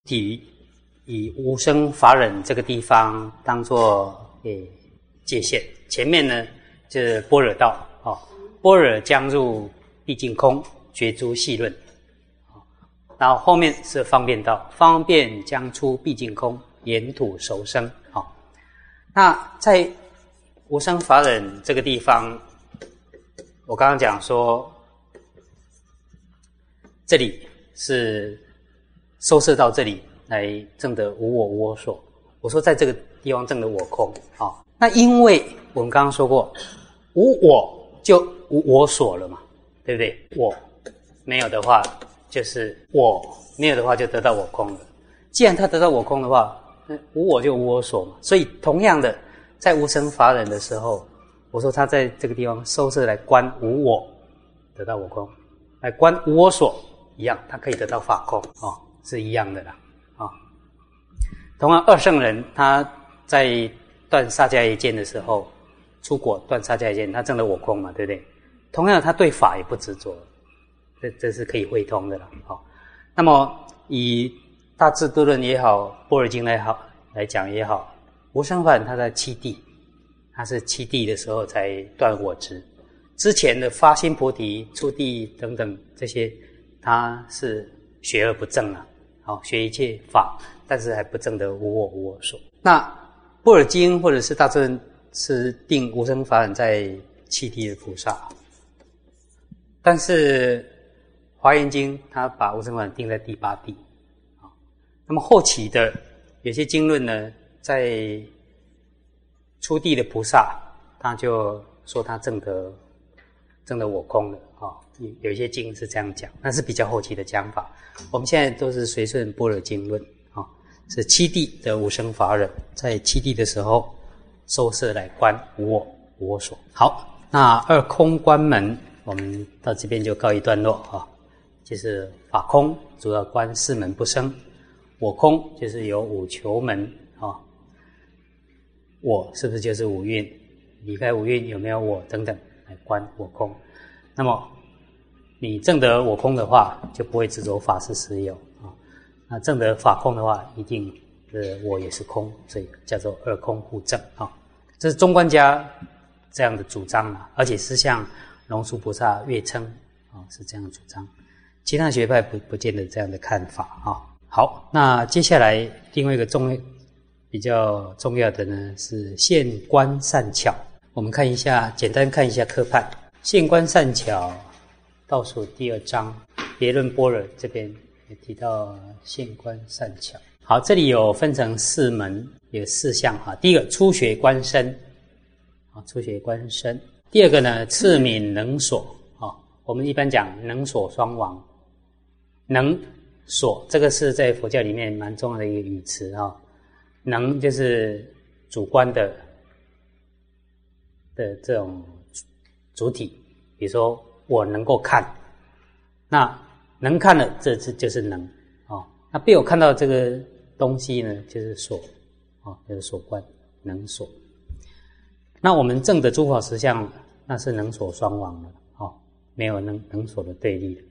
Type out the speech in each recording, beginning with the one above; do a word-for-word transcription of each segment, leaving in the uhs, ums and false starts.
体以无生法忍这个地方当作诶界限，前面呢就是般若道哦，般若将入毕竟空，觉诸细论。然后后面是方便道，方便将出毕竟空，言土熟生。好，那在无生法忍这个地方，我刚刚讲说，这里是收摄到这里来证得无我无我所。我说在这个地方证得我空啊、哦，那因为我们刚刚说过，无我就无我所了嘛，对不对？我没有的话，就是我没有的话就得到我空了。既然他得到我空的话，无我就无我所嘛。所以同样的，在无生法忍的时候，我说他在这个地方收摄来观无我，得到我空；来观无我所，一样，他可以得到法空哦，是一样的啦啊、哦。同样，二圣人他在断萨迦耶见的时候，出果断萨迦耶见，他证得我空嘛，对不对？同样，他对法也不执着。这这是可以汇通的了，好、哦。那么以大智度论也好，般若经来好来讲也好，无生法忍它在七地，它是七地的时候才断我执。之前的发心菩提、初地等等这些，它是学而不正啊，好、哦、学一切法，但是还不正得无我无我所。那般若经或者是大智论是定无生法忍在七地的菩萨，但是华严经它把无生法忍定在第八地，那么后期的有些经论呢，在初地的菩萨，他就说他证得证得我空了啊、哦。有一些经是这样讲，那是比较后期的讲法。我们现在都是随顺般若经论啊、哦，是七地的无生法忍，在七地的时候收摄来观无我无我所。好，那二空观门，我们到这边就告一段落啊、哦。就是法空，主要观四门不生；我空就是有五求门啊、哦。我是不是就是五蕴？离开五蕴有没有我等等来观我空？那么你证得我空的话，就不会执着法是实有啊、哦。那证得法空的话，一定是我也是空，所以叫做二空互证啊、哦。这是中观家这样的主张啊，而且是像龙树菩萨月称啊、哦，是这样的主张。其他学派不不见得这样的看法啊、哦。好，那接下来另外一个重比较重要的呢是现观善巧。我们看一下，简单看一下科判。现观善巧倒数第二章别论般若这边也提到现观善巧。好，这里有分成四门，有四项哈。第一个初学观身，啊，初学观身。第二个呢次敏能所，啊，我们一般讲能所双亡。能所这个是在佛教里面蛮重要的一个语词啊、哦，能就是主观的的这种主体，比如说我能够看，那能看的这这就是能哦，那被我看到这个东西呢，就是所哦，就是所观能所。那我们证的诸法实相，那是能所双亡的哦，没有能能所的对立的。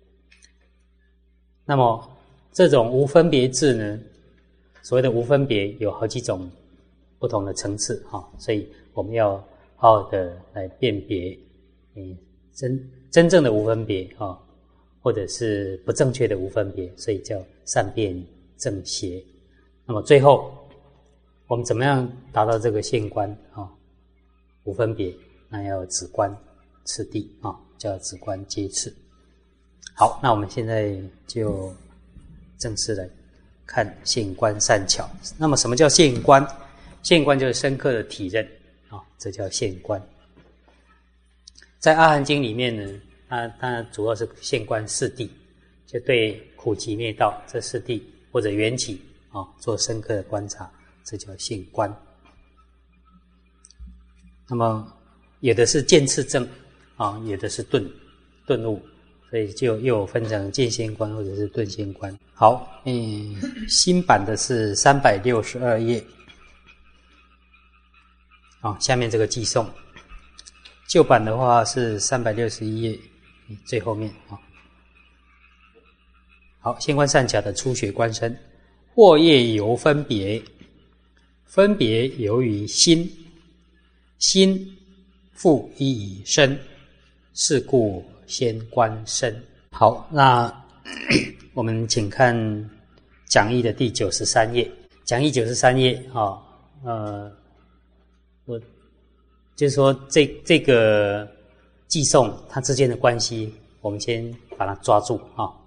那么这种无分别智呢，所谓的无分别有好几种不同的层次哈、哦，所以我们要好好的来辨别，嗯，真真正的无分别啊、哦，或者是不正确的无分别，所以叫善辨正邪。那么最后我们怎么样达到这个现观啊、哦？无分别，那要止观次第啊、哦，叫止观皆次。好，那我们现在就正式来看现观善巧。那么什么叫现观？现观就是深刻的体认啊、哦，这叫现观。在阿含经里面呢，它它主要是现观四谛，就对苦集灭道这四谛或者缘起啊、哦、做深刻的观察，这叫现观。那么有的是见次证啊、哦，有的是顿顿悟。所以就又分成见现观或者是顿现观。好，嗯，新版的是三百六十二页，好、哦，下面这个寄送。旧版的话是三百六十一页最后面啊、哦。好，现观善巧的初学观身， 惑业由分别，分别由于心，心复依于身，是故先观身。好，那我们请看讲义的第九十三页。讲义九十三页啊、哦，呃，我就是说这这个寄送它之间的关系，我们先把它抓住啊、哦。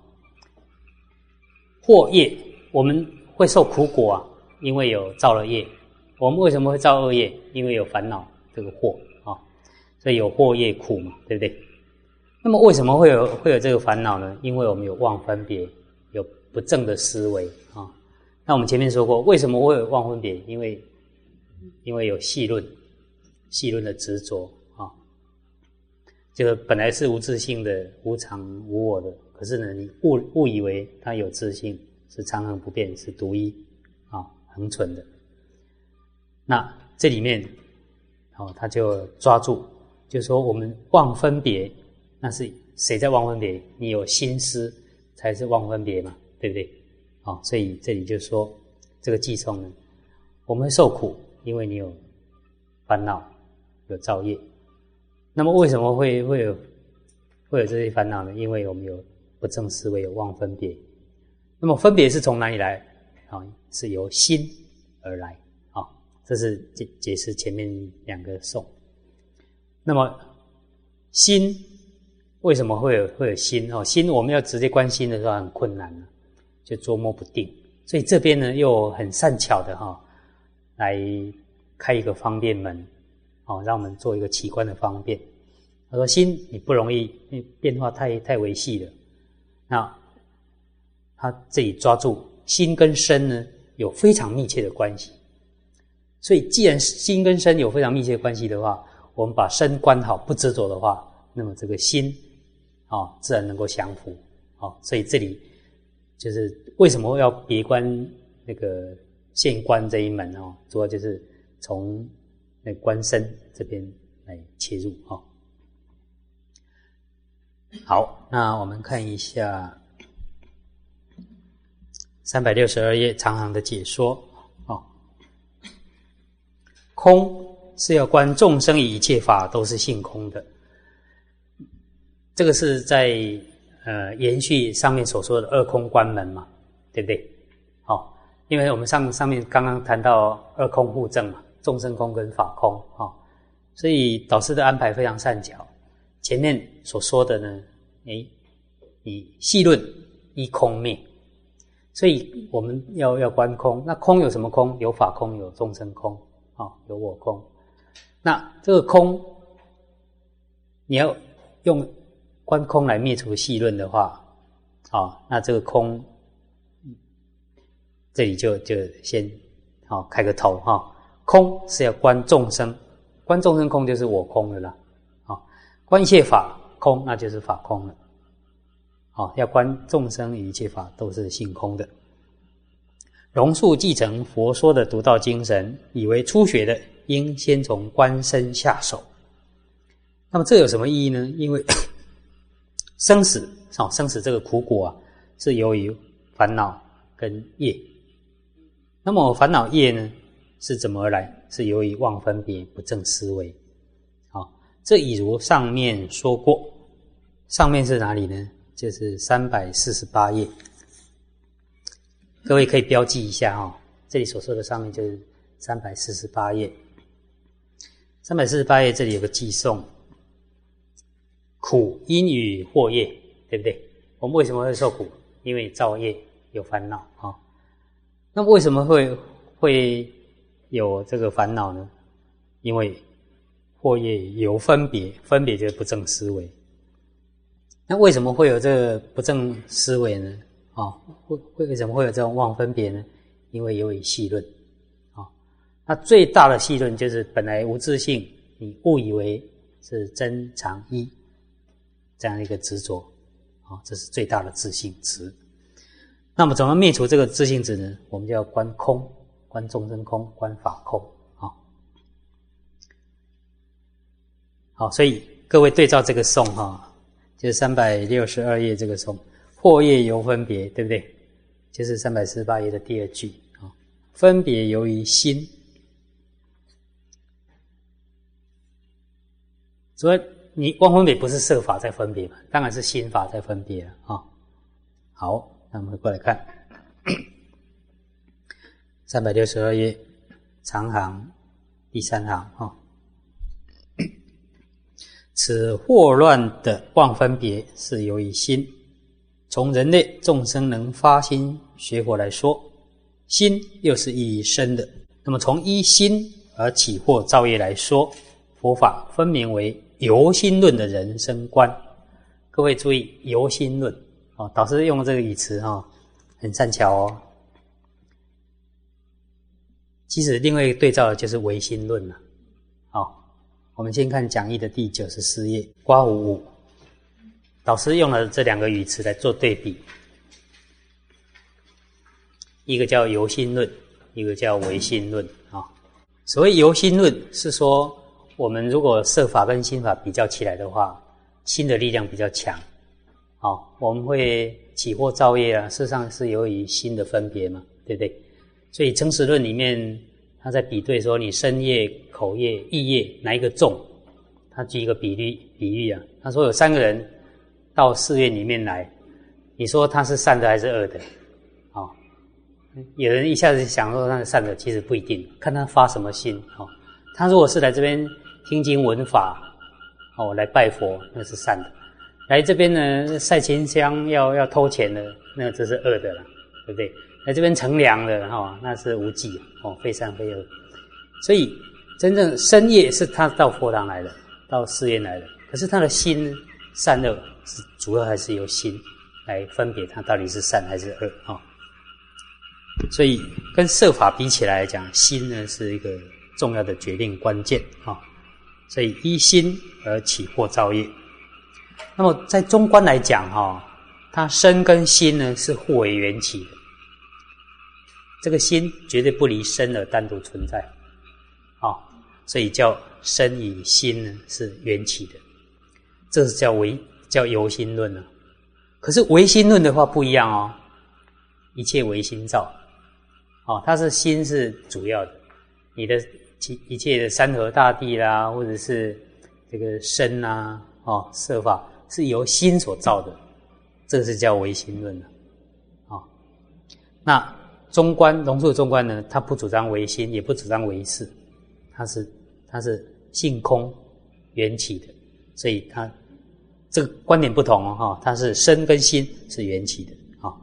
惑业，我们会受苦果啊，因为有造了业。我们为什么会造恶业？因为有烦恼这个惑啊、哦，所以有惑业苦嘛，对不对？那么为什么会有会有这个烦恼呢？因为我们有妄分别，有不正的思维啊。那我们前面说过，为什么会有妄分别？因为因为有戏论，戏论的执着啊，就是本来是无自性的、无常无我的，可是呢，你误误以为它有自性，是常恒不变，是独一啊，恒存的。那这里面哦，他就抓住，就是说我们妄分别，那是谁在妄分别？你有心思才是妄分别嘛，对不对？哦，所以这里就说这个寄送呢，我们会受苦，因为你有烦恼，有造业。那么为什么会会有会有这些烦恼呢？因为我们有不正思维，有妄分别。那么分别是从哪里来？啊、哦，是由心而来。啊、哦，这是解解释前面两个颂。那么心为什么会有会有心？哦，心我们要直接观心的时候很困难啊，就捉摸不定。所以这边呢又很善巧的哈、哦，来开一个方便门，哦，让我们做一个起观的方便。他说心你不容易，因为变化太太微细了。那他这里抓住心跟身呢有非常密切的关系。所以既然心跟身有非常密切的关系的话，我们把身观好，不执着的话，那么这个心哦自然能够降伏。哦，所以这里就是为什么要别观那个现观这一门哦，主要就是从那观身这边来切入哦。好，那我们看一下三百六十二页长行的解说哦。空是要观众生与一切法都是性空的，这个是在呃延续上面所说的二空观门嘛，对不对？好、哦，因为我们上上面刚刚谈到二空互证嘛，众生空跟法空啊、哦，所以导师的安排非常善巧。前面所说的呢，诶，以细论依空灭，所以我们要要观空。那空有什么空？有法空，有众生空，啊、哦，有我空。那这个空，你要用观空来灭除细论的话，啊、哦，那这个空，这里就就先好、哦、开个头哈、哦。空是要观众生，观众生空就是我空了啦，啊、哦，观一切法空，那就是法空了。好、哦，要观众生与一切法都是性空的。榕树继承佛说的独到精神，以为初学的应先从观身下手。那么这有什么意义呢？因为生死，哦，生死这个苦果啊，是由于烦恼跟业。那么烦恼业呢，是怎么而来？是由于妄分别、不正思维。好、哦，这已如上面说过。上面是哪里呢？就是三百四十八页。各位可以标记一下哈、哦，这里所说的上面就是三百四十八页。三百四十八页这里有个寄送，苦因与惑业，对不对？我们为什么会受苦？因为造业有烦恼啊、哦。那么为什么会会有这个烦恼呢？因为惑业有分别，分别就是不正思维。那为什么会有这个不正思维呢？啊、哦，会为什么会有这种妄分别呢？因为有以细论啊、哦。那最大的细论就是本来无自性，你误以为是真常一这样一个执着啊、哦，这是最大的自性执。那么怎么灭除这个自性执呢？我们就要观空，观众生空，观法空啊、哦。好，所以各位对照这个颂哈、哦，就是三百六十二页这个颂。惑业由分别，对不对？ 就是三百四十八页的第二句啊，分别由于心。所以你妄分别不是色法在分别嘛，当然是心法在分别了啊。好，那我们过来看三百六十二页长行第三行啊。此惑乱的妄分别是由于心。从人类众生能发心学佛来说，心又是一生的。那么从依心而起惑造业来说，佛法分明为由心论的人生观。各位注意，由心论哦，导师用这个语词哦，很善巧哦。其实另外一个对照的就是唯心论了。好，我们先看讲义的第九十四页，括弧五，导师用了这两个语词来做对比，一个叫由心论，一个叫唯心论啊。所谓由心论是说，我们如果色法跟心法比较起来的话，心的力量比较强。好，我们会起惑造业啊，事实上是由于心的分别嘛，对不对？所以诚实论里面，他在比对说你身业、口业、意业哪一个重？他举一个比喻，比喻啊，他说有三个人到寺院里面来，你说他是善的还是恶的？哦，有人一下子想说他是善的，其实不一定，看他发什么心。哦，他如果是来这边听经闻法，哦，来拜佛，那是善的；来这边呢晒清香要要偷钱的，那这是恶的了，对不对？来这边乘凉的哈、哦，那是无忌哦，非善非恶。所以真正身业是他到佛堂来的，到寺院来的，可是他的心善恶是主要还是由心来分别他到底是善还是恶啊、哦。所以跟色法比起来讲，心呢是一个重要的决定关键啊、哦。所以依心而起惑造业。那么在中观来讲哈、哦，它身跟心呢是互为缘起的。这个心绝对不离身而单独存在，哦，所以叫身与心呢是缘起的，这是叫唯叫由心论啊。可是唯心论的话不一样哦，一切唯心造，哦，它是心是主要的，你的一切的山河大地啦，或者是这个身啊，哦，色法是由心所造的，这是叫唯心论的，哦，那。中观龙树的中观呢，他不主张唯心，也不主张唯识，他是他是性空缘起的，所以他这个观点不同哦，哈，他是身跟心是缘起的，啊，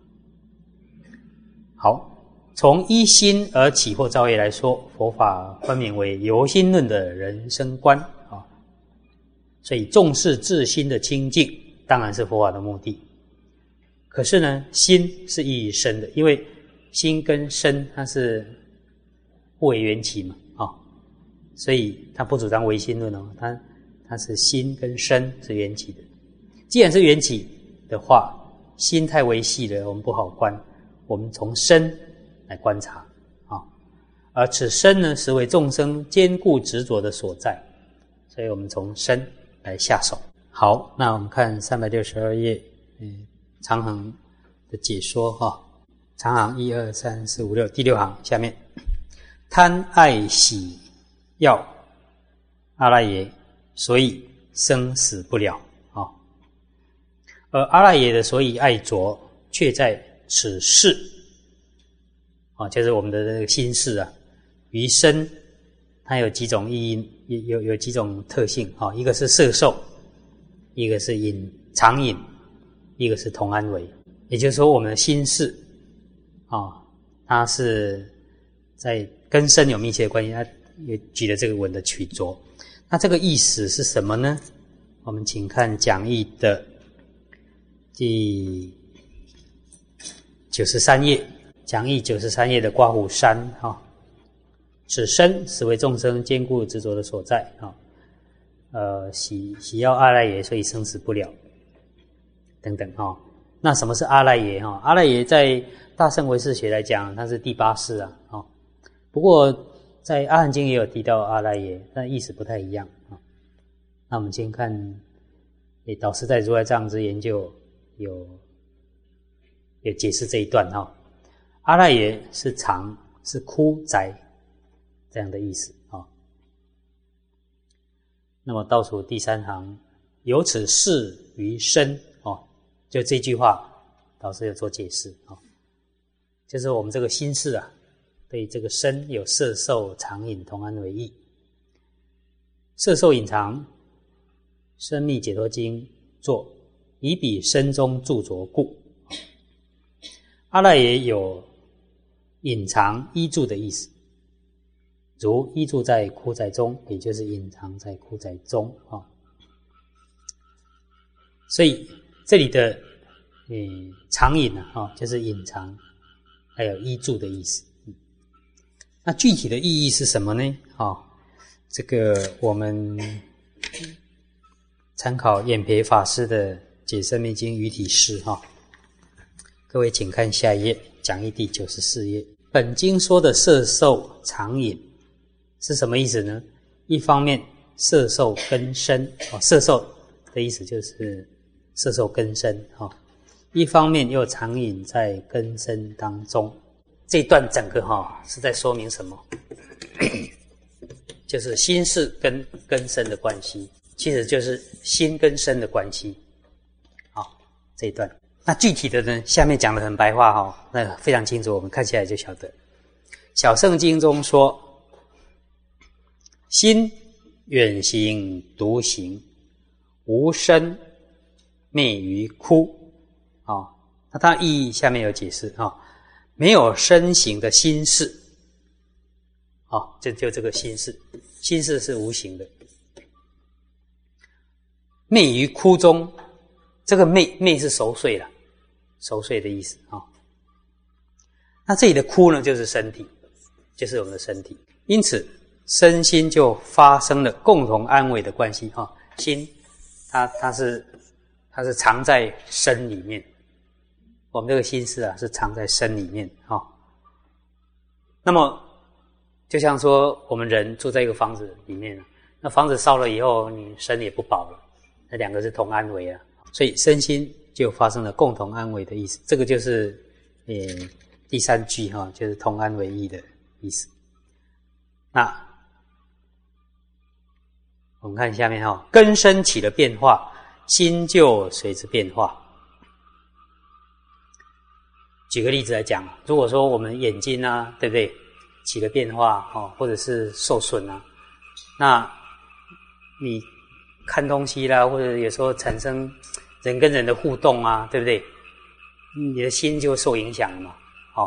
好，从依心而起惑造业来说，佛法分明为由心论的人生观啊，所以重视自心的清净，当然是佛法的目的。可是呢，心是依于身的，因为心跟身它是互为缘起嘛，啊、哦，所以他不主张唯心论哦，他他是心跟身是缘起的。既然是缘起的话，心太微细了，我们不好观，我们从身来观察啊、哦。而此身呢，实为众生坚固执着的所在，所以我们从身来下手。好，那我们看三百六十二页，嗯，长行的解说哈。哦，长行一二三四五六第六行下面，贪爱喜要阿赖耶，所以生死不了啊、哦。而阿赖耶的所以爱着，却在此事啊、哦，就是我们的这个心事啊。于身，它有几种意义，有有有几种特性啊、哦，一个是摄受，一个是隐常隐，一个是同安为。也就是说，我们的心事。啊、哦，它是在跟身有密切的关系，它也举了这个文的取着。那这个意思是什么呢？我们请看讲义的第九十三页，讲义九十三页的括弧三哈，此身实为众生坚固执着的所在啊、哦。呃，喜喜要阿赖耶，所以生死不了，等等哈、哦。那什么是阿赖耶哈？阿赖耶在大乘唯识学来讲，它是第八识啊，哦，不过在阿含经也有提到阿赖耶，但意思不太一样啊、哦。那我们先看，诶，导师在如来藏之研究有也解释这一段哈、哦。阿赖耶是常，是枯宅这样的意思啊、哦。那么倒数第三行，由此事于身哦，就这句话，导师有做解释啊、哦，就是我们这个心事啊，对这个身有色受常隐同安为义。色受隐藏，深密解脱经作以彼身中著着故。阿赖耶有隐藏依住的意思，如依住在枯宅中，也就是隐藏在枯宅中啊、哦。所以这里的嗯常隐啊、哦，就是隐藏，还有依住的意思。那具体的意义是什么呢？啊、哦，这个我们参考演培法师的《解深密经语体释》哈、哦，各位请看下一页，讲义第九十四页。本经说的色受常隐是什么意思呢？一方面色受根深哦，色受的意思就是色受根深哈、哦，一方面又常隐在根深当中。这一段整个哈、哦、是在说明什么？就是心事跟根身的关系，其实就是心跟身的关系。好、哦，这一段。那具体的呢，下面讲得很白话哈、哦，那非常清楚，我们看起来就晓得。小乘经中说，心远行独行，无身昧于枯。啊、哦，那它意义下面有解释啊、哦，没有身形的心事。哦，就就这个心事，心事是无形的。昧于枯中，这个昧昧是熟睡了，熟睡的意思啊、哦。那这里的枯呢，就是身体，就是我们的身体。因此，身心就发生了共同安慰的关系哈、哦。心，它它是它是藏在身里面，我们这个心事啊，是藏在身里面哈、哦。那么。就像说我们人住在一个房子里面，那房子烧了以后，你身也不保了，那两个是同安危啊，所以身心就发生了共同安危的意思。这个就是呃第三句哈、哦，就是同安为义的意思。那我们看下面哈、哦，根身起了变化，心就随之变化。举个例子来讲，如果说我们眼睛啊，对不对？起了变化哦，或者是受损啊，那你看东西啦，或者有时候产生人跟人的互动啊，对不对？你的心就受影响了嘛，哦。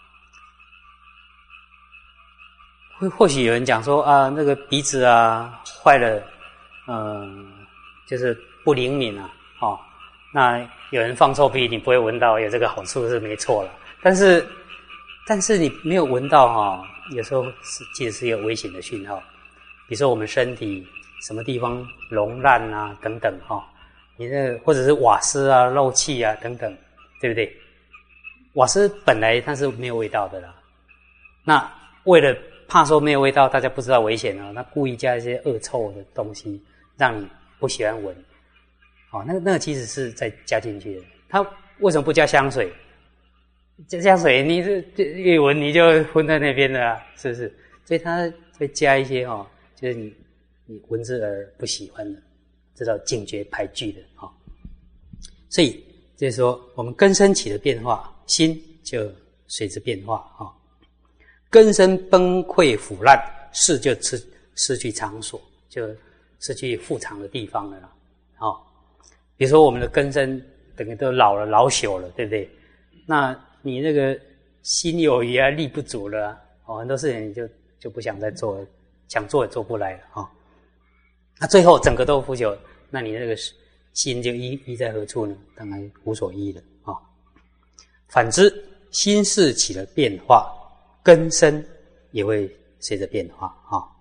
或或许有人讲说啊，那个鼻子啊坏了，嗯、呃，就是不灵敏啊，哦，那有人放臭屁，你不会闻到，有这个好处是没错了，但是。但是你没有闻到哈、哦，有时候是其实是有危险的讯号，比如说我们身体什么地方溶烂啊等等哈、哦，你那个或者是瓦斯啊漏气啊等等，对不对？瓦斯本来它是没有味道的啦，那为了怕说没有味道，大家不知道危险哦，那故意加一些恶臭的东西，让你不喜欢闻，哦，那个那个其实是再加进去的。它为什么不加香水？加香水，你是一闻你就昏在那边了、啊，是不是？所以它会加一些哦，就是你你闻之而不喜欢的，这叫警觉排拒的哈、哦。所以就是说，我们根身起的变化，心就随之变化哈、哦。根身崩溃腐烂，事就失失去场所，就失去副场的地方了啦。哦，比如说我们的根身等于都老了老朽了，对不对？那你那个心有余啊，力不足了啊，哦，很多事情你就就不想再做了，想做也做不来了哈、哦。那最后整个都腐朽，那你那个心就依依在何处呢？当然无所依了啊、哦。反之，心事起了变化，根身也会随着变化啊、哦。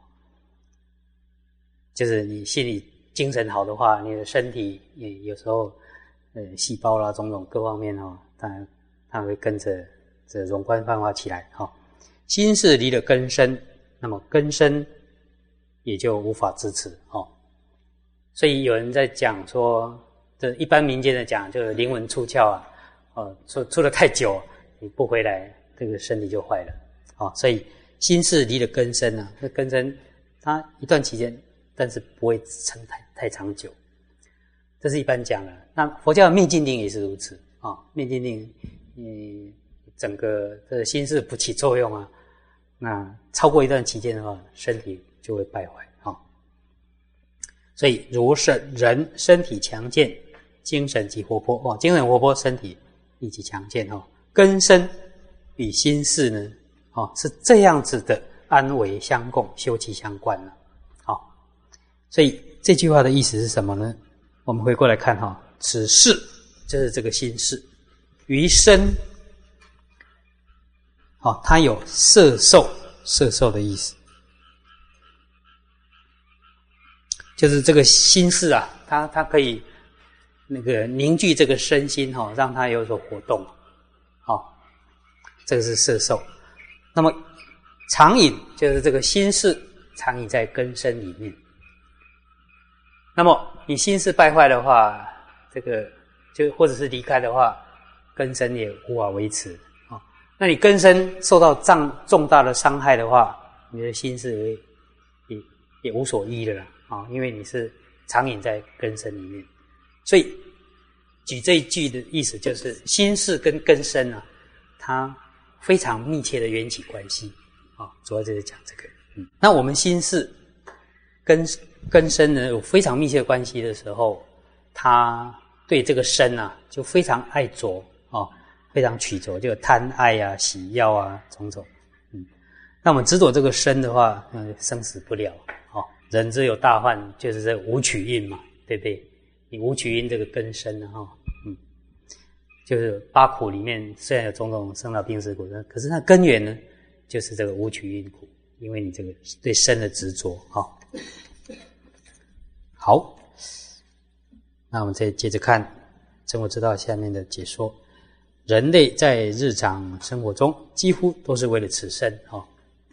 就是你心里精神好的话，你的身体也有时候呃细胞啦种种各方面哦，当然。它会跟着这容观泛化起来哈、哦，心事离了根身，那么根身也就无法支持哦。所以有人在讲说，这一般民间的讲，就是灵魂出窍啊， 哦，出出了太久，你不回来，这个身体就坏了。哦，所以心事离了根生啊，那根生它一段期间，但是不会撑太太长久。这是一般讲的。那佛教的灭尽定也是如此啊、哦，灭尽定，嗯，整个这心事不起作用啊，那超过一段期间的话，身体就会败坏啊、哦。所以如是人身体强健，精神极活泼哦，精神活泼，身体立即强健哦，根生与心事呢，哦，是这样子的安危相共，休戚相关了。好、哦，所以这句话的意思是什么呢？我们回过来看哈、哦，此事就是这个心事，于身，哦，它有摄受摄受的意思，就是这个心事啊，它它可以那个凝聚这个身心哈、哦，让它有所活动，好、哦，这个是摄受。那么常隐就是这个心事常隐在根身里面。那么你心事败坏的话，这个就或者是离开的话，根身也无法维持啊、哦。那你根身受到重重大的伤害的话，你的心事也也也无所依了啦啊、哦，因为你是常隐在根身里面。所以举这一句的意思就是心事跟根身啊，它非常密切的缘起关系啊、哦，主要就是讲这个。嗯，那我们心事跟根身呢有非常密切的关系的时候，他对这个身啊就非常爱着哦，非常取着，就贪爱啊、喜要啊种种。嗯，那我们执着这个身的话，嗯，生死不了哦。人之有大患，就是这五取印嘛，对不对？你五取印这个根身啊，哈、哦，嗯，就是八苦里面虽然有种种生老病死苦，可是它根源呢，就是这个五取印苦，因为你这个对身的执着哈。哦好，那我们再接着看生活之道下面的解说。人类在日常生活中几乎都是为了此身哦，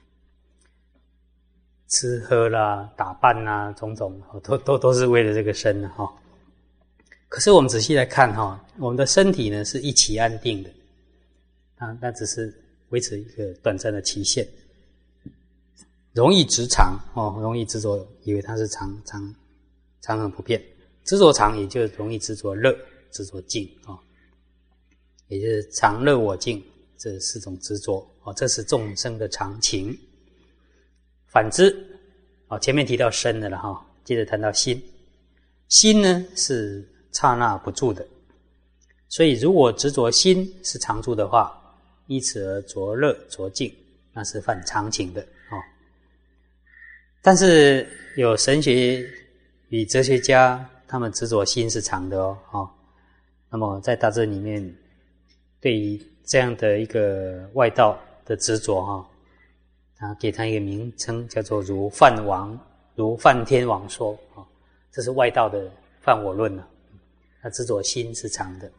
吃喝啦、打扮啦，种种都都都是为了这个身哈、哦。可是我们仔细来看哈、哦，我们的身体呢是一期安定的啊，那只是维持一个短暂的期限，容易执常哦，容易执着，以为它是常常。常恒不变，执着常也就容易执着乐、执着净啊、哦，也就是常乐我净这四种执着哦，这是众生的常情。反之，哦，前面提到身的了哈、哦，接着谈到心，心呢是刹那不住的，所以如果执着心是常住的话，依此而着乐着净，那是犯常情的哦。但是有神学与哲学家他们执着心是常的哦，哦，那么在大智里面，对于这样的一个外道的执着哈、哦，他给他一个名称叫做如梵王、如梵天王说啊、哦，这是外道的梵我论了、啊。他执着心是常的，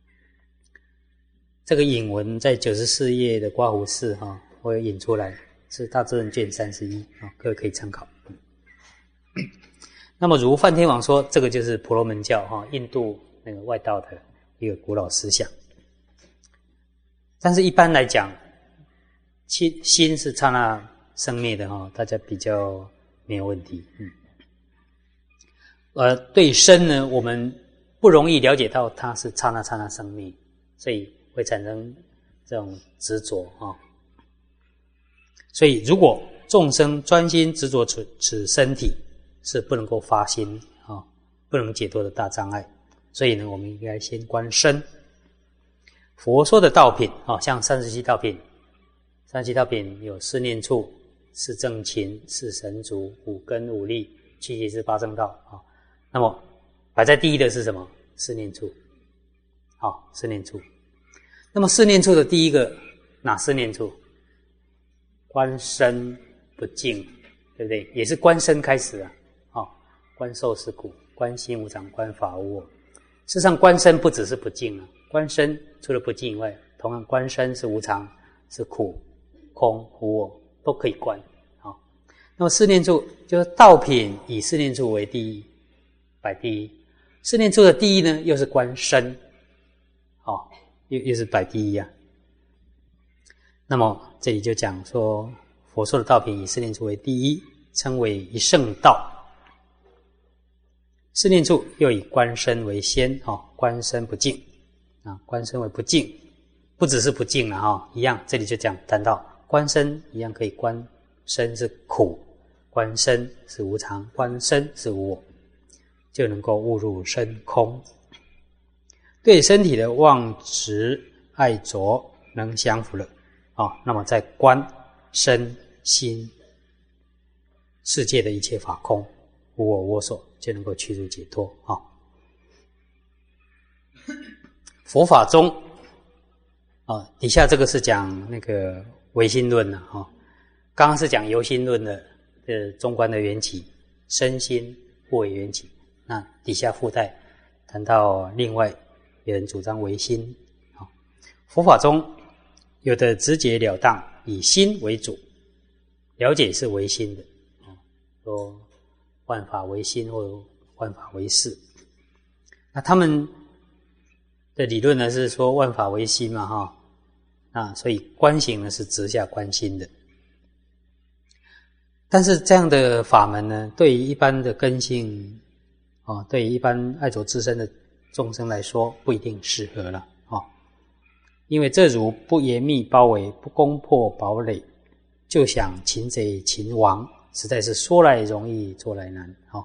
这个引文在九十四页的刮胡式哈，我有引出来，是大智论卷三十一啊，各位可以参考。那么如梵天王说，这个就是婆罗门教哈，印度那个外道的一个古老思想。但是一般来讲，心心是刹那生灭的哈，大家比较没有问题。嗯，而对身呢，我们不容易了解到它是刹那刹那生灭，所以会产生这种执着啊。所以如果众生专心执着此此身体，是不能够发心啊、哦，不能解脱的大障碍。所以呢，我们应该先观身。佛说的道品啊、哦，像三十七道品，三十七道品有四念处、四正勤、四神足、五根五力、七七支八正道啊、哦。那么摆在第一的是什么？四念处。好、哦，四念处。那么四念处的第一个哪四念处？观身不净，对不对？也是观身开始啊。哦，观受是苦，观心无常，观法无我。事实上，观身不只是不净啊，观身除了不净以外，同样观身是无常、是苦、空、无我，都可以观。好、哦，那么四念处就是道品以四念处为第一，摆第一。四念处的第一呢，又是观身，哦， 又又是摆第一啊。那么这里就讲说，佛说的道品以四念处为第一，称为一圣道。四念处又以观身为先，哦，观身不净啊，观身为不净，不只是不净了哈、哦，一样，这里就讲谈到观身一样可以观身是苦，观身是无常，观身是无我，就能够悟入身空。对身体的妄执爱着能降伏了，哦，那么在观身心世界的一切法空，无我无所，就能够趋入解脱啊、哦。佛法中啊、哦，底下这个是讲那个唯心论了哈、哦，刚刚是讲由心论的的中观的缘起，身心互为缘起。那底下附带谈到另外有人主张唯心啊、哦，佛法中有的直截了当以心为主，了解是唯心的啊、哦，说万法唯心或万法唯识。那他们的理论呢是说万法唯心嘛哈，啊，所以观行呢是直下观心的。但是这样的法门呢，对于一般的根性啊，对于一般爱着自身的众生来说，不一定适合了啊，因为这如不严密包围，不攻破堡垒，就想擒贼擒王，实在是说来容易做来难啊。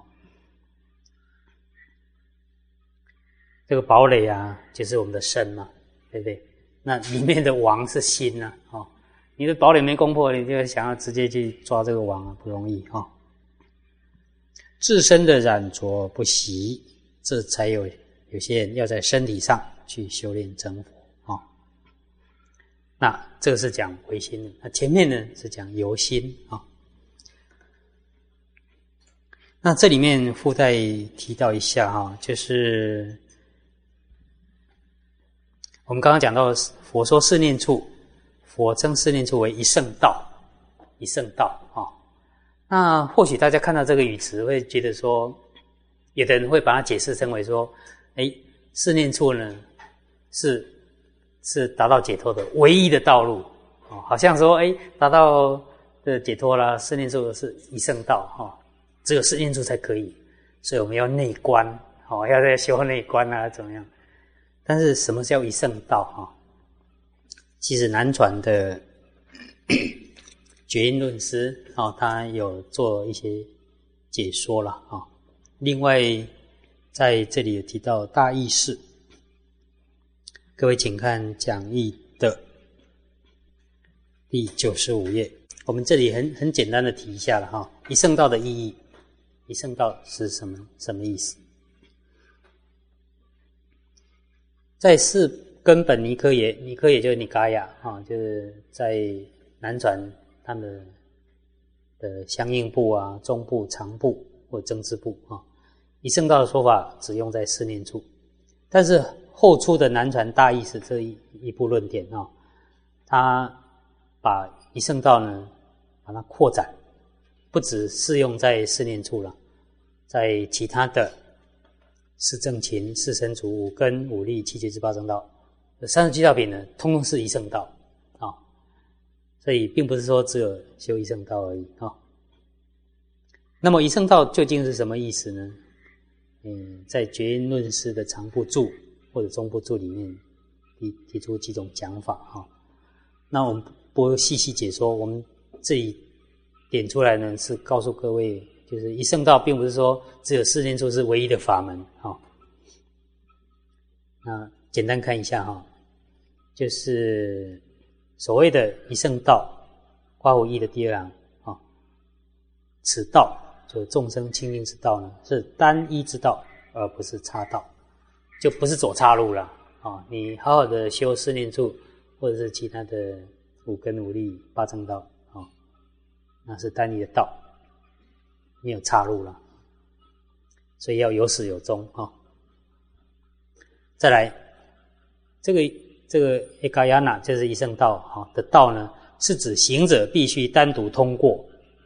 这个堡垒啊，就是我们的身嘛，对不对？那里面的王是心啊，哦，你的堡垒没攻破，你就想要直接去抓这个王啊，不容易啊、哦。自身的染着不习，这才有有些人要在身体上去修炼成佛啊、哦。那这个是讲唯心的，那前面呢是讲由心啊、哦。那这里面附带提到一下哈、哦，就是我们刚刚讲到佛说四念处，佛称四念处为一圣道，一圣道啊、哦。那或许大家看到这个语词会觉得说，有的人会把它解释成为说，哎，四念处呢是是达到解脱的唯一的道路哦，好像说哎达到的解脱啦，四念处是一圣道哈、哦，只有四念处才可以，所以我们要内观哦，要在修内观啊，怎么样？但是什么叫一圣道哈？其实南传的觉音论师啊，他有做一些解说了啊。另外在这里有提到大义士，各位请看讲义的第九十五页。我们这里很很简单的提一下了哈，一圣道的意义，一圣道是什么什么意思？在四根本尼科耶，尼科耶就是尼嘎雅啊，就是在南传他们的相应部啊、中部、长部或增支部啊，一圣道的说法只用在四念处，但是后出的南传大义是这一一部论点啊，他把一圣道呢把它扩展，不只适用在四念处了，在其他的四正勤、四身处、五根、五力、七觉之八正道，三十七道品呢，通通是一圣道啊、哦，所以并不是说只有修一圣道而已啊、哦。那么一圣道究竟是什么意思呢？嗯，在觉音论师的长部注或者中部注里面提提出几种讲法哈、哦。那我们不细细解说，我们这里点出来呢，是告诉各位。就是一圣道并不是说只有四念处是唯一的法门哈、哦。那简单看一下哈、哦，就是所谓的一圣道，刮胡义的第二行啊、哦，此道就是众生清净之道呢，是单一之道，而不是岔道，就不是走岔路了啊、哦。你好好的修四念处，或者是其他的五根五力八正道啊、哦，那是单一的道。没有岔路了，所以要有始有终啊、哦。再来，这个这个 Ekayana 就是一圣道哈、哦、的道呢，是指行者必须单独通过。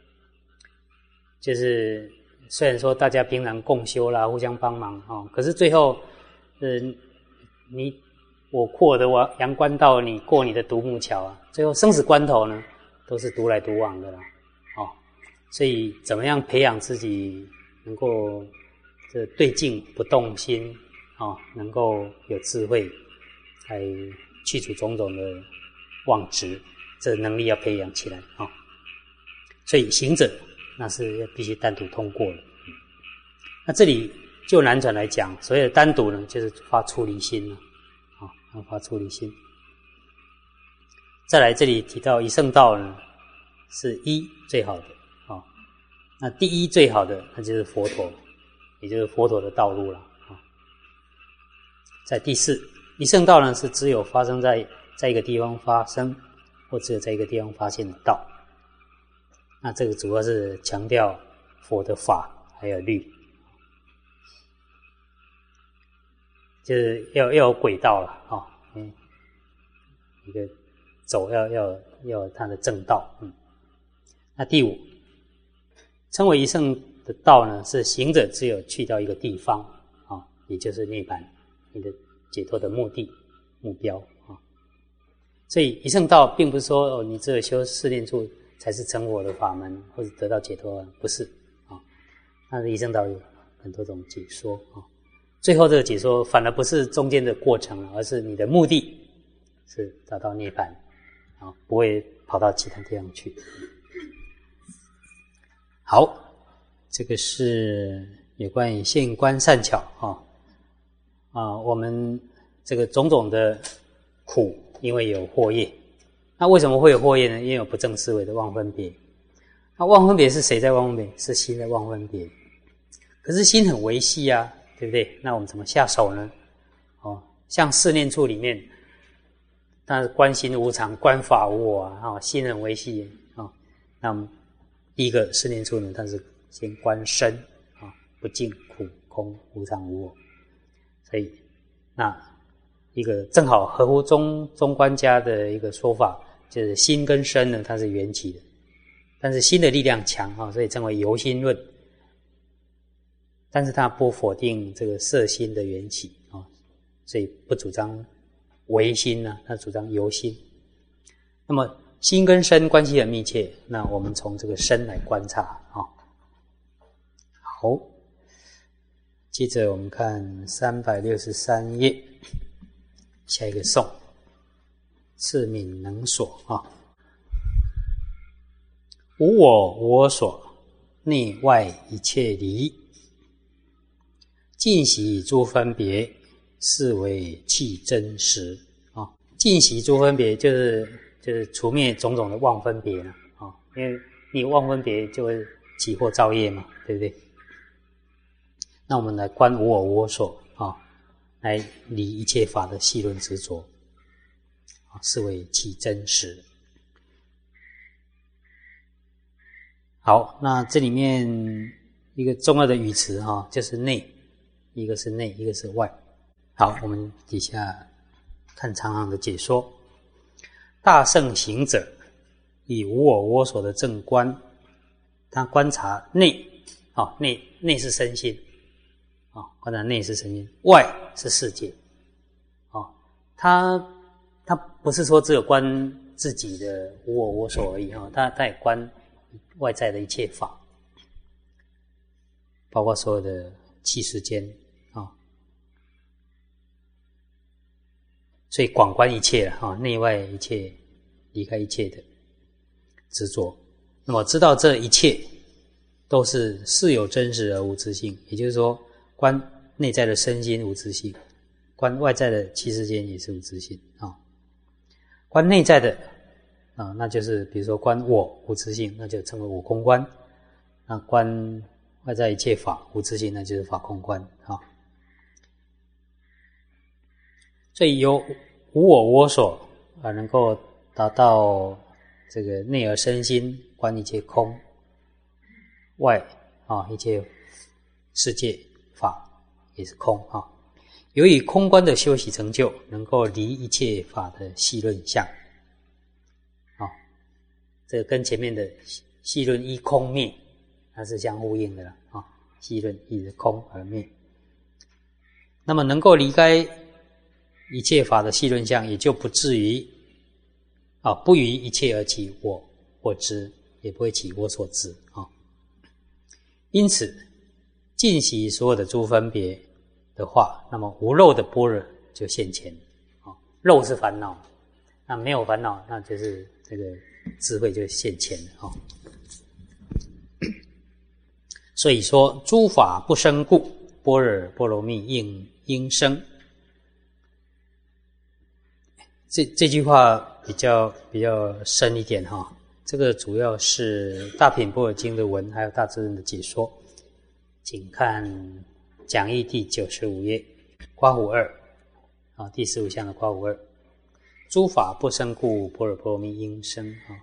就是虽然说大家平常共修啦，互相帮忙啊、哦，可是最后，呃，你我过我的阳关道，你过你的独木桥啊，最后生死关头呢，都是独来独往的啦。哦，所以怎么样培养自己能够这对境不动心哦，能够有智慧，来去除种种的妄执，这能力要培养起来啊、哦。所以行者那是必须单独通过的。那这里就南传来讲，所谓的单独呢，就是发出离心了啊，要发出离心。再来这里提到一乘道呢，是一最好的啊、哦。那第一最好的，那就是佛陀，也就是佛陀的道路了啊、哦。在第四一乘道呢，是只有发生在在一个地方发生，或只有在一个地方发现的道。那这个主要是强调佛的法还有律，就是要要有轨道了啊、哦，嗯，一个走要要要有它的正道，嗯。那第五，称为一乘的道呢，是行者只有去到一个地方啊、哦，也就是涅槃，你的解脱的目的目标啊、哦。所以一乘道并不是说哦，你只有修四念处才是成佛的法门，或者得到解脱，不是啊。那一乘道有很多种解说啊，最后这个解说反而不是中间的过程，而是你的目的是达到涅槃啊，不会跑到其他地方去。好，这个是有关于现观善巧啊啊，我们这个种种的苦，因为有惑业。那为什么会有惑业呢？因为有不正思维的妄分别。那妄分别是谁在妄分别？是心在妄分别。可是心很微细啊，对不对？那我们怎么下手呢？哦，像四念处里面，它是观心无常、观法无我啊，哦、心很微细啊、哦。那我们第一个四念处呢，它是先观身啊、哦，不净、苦、空、无常、无我。所以，那一个正好合乎中中观家的一个说法。就是心跟身呢，它是缘起的，但是心的力量强啊，所以称为由心论。但是它不否定这个色心的缘起啊，所以不主张唯心呢，它主张由心。那么心跟身关系很密切，那我们从这个身来观察啊。好，接着我们看三百六十三页，下一个颂。次敏能所啊，无我无我所，内外一切离，尽习诸分别，是为气真实啊。尽习诸分别就是就是除灭种种的妄分别了啊，因为你妄分别就会起惑造业嘛，对不对？那我们来观无我无我所啊，来离一切法的细论执着。是为其真实。好，那这里面一个重要的语词哈，就是内，一个是内，一个是外。好，我们底下看长行的解说。大乘行者以无我无我所的正观，他观察内，啊，内内是身心，啊，观察内是身心，外是世界，啊，他。他不是说只有观自己的无我无我所而已哈，他他也观外在的一切法，包括所有的气世间啊，所以广观一切了哈，内外一切，离开一切的执着。那么知道这一切都是是有真实而无自性，也就是说，观内在的身心无自性，观外在的气世间也是无自性啊。观内在的啊，那就是比如说观我无自性，那就称为我空观；那观外在一切法无自性，那就是法空观啊。所以由无我无我所啊，能够达到这个内而身心观一切空，外啊一切世界法也是空啊。由于空观的修习成就，能够离一切法的细论相，啊，这个跟前面的细论依空灭，它是相呼应的了啊。细论依着空而灭，那么能够离开一切法的细论相，也就不至于啊，不于一切而起我我知，也不会起我所知啊。因此，尽息所有的诸分别的话，那么无漏的般若就现前啊。漏是烦恼，那没有烦恼，那就是这个智慧就现前了啊。所以说，诸法不生故，般若波罗蜜应应生。这这句话比较比较深一点哈，这个主要是大品般若经的文，还有大智论的解说，请看讲义第九十五页，括弧二啊，第十五项的括弧二，诸法不生故，般若波罗蜜应生啊。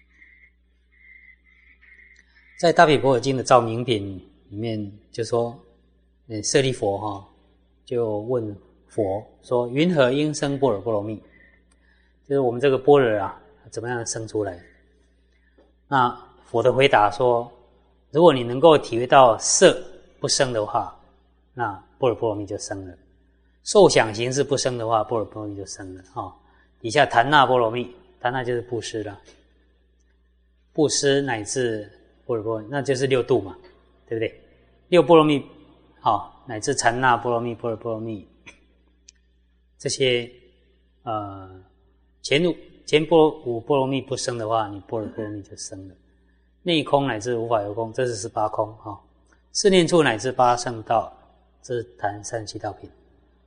在大品般若经的照明品里面就说，嗯，舍利佛哈就问佛说：“云何应生般若波罗蜜？”就是我们这个般若啊，怎么样生出来？那佛的回答说：如果你能够体会到色不生的话，那般若波罗蜜就生了；受想行识不生的话，般若波罗蜜就生了。哦，底下檀那波罗蜜，檀那就是布施了，布施乃至般若波罗蜜，那就是六度嘛，对不对？六波罗蜜，好、哦，乃至禅那波罗蜜、般若波罗蜜，这些呃。前五前波五波罗蜜不生的话，你般若波罗蜜就生了。内空乃至无法有空，这是十八空哈、哦。四念处乃至八圣道，这是谈三十七道品。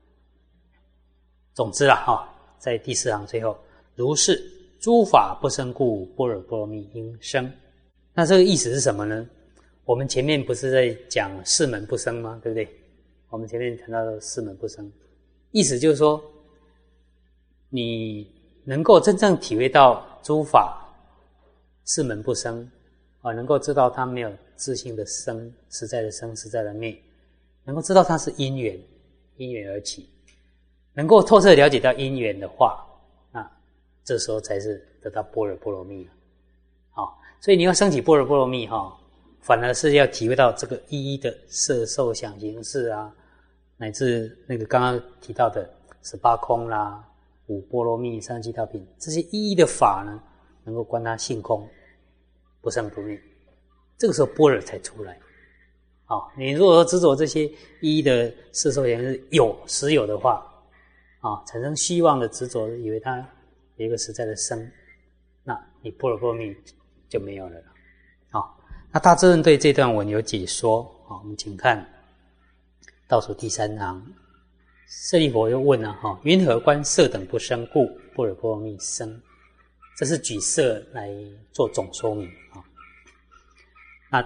总之啦哈、哦，在第四行最后，如是诸法不生故，般若波罗蜜应生。那这个意思是什么呢？我们前面不是在讲四门不生吗？对不对？我们前面谈到的四门不生，意思就是说，你能够真正体会到诸法四门不生啊，能够知道它没有自性的生，实在的生，实在的灭，能够知道它是因缘，因缘而起，能够透彻了解到因缘的话，那这时候才是得到般若波罗蜜了。好，所以你要升起般若波罗蜜哈，反而是要体会到这个一一的色受想行识啊，乃至那个刚刚提到的十八空啦。五波罗蜜、三十七道品，这些一一的法呢，能够观它性空，不生不灭。这个时候般若才出来。好，你如果说执着这些一一的色受想是有实有的话，啊，产生虚妄的执着，以为它有一个实在的生，那你般若波罗蜜就没有了。好，那大智论对这段文有解说，好，我们请看倒数第三行。舍利佛又问了、啊、哈，云何观色等不生故，般若波罗蜜生？这是举色来做总说明啊。那，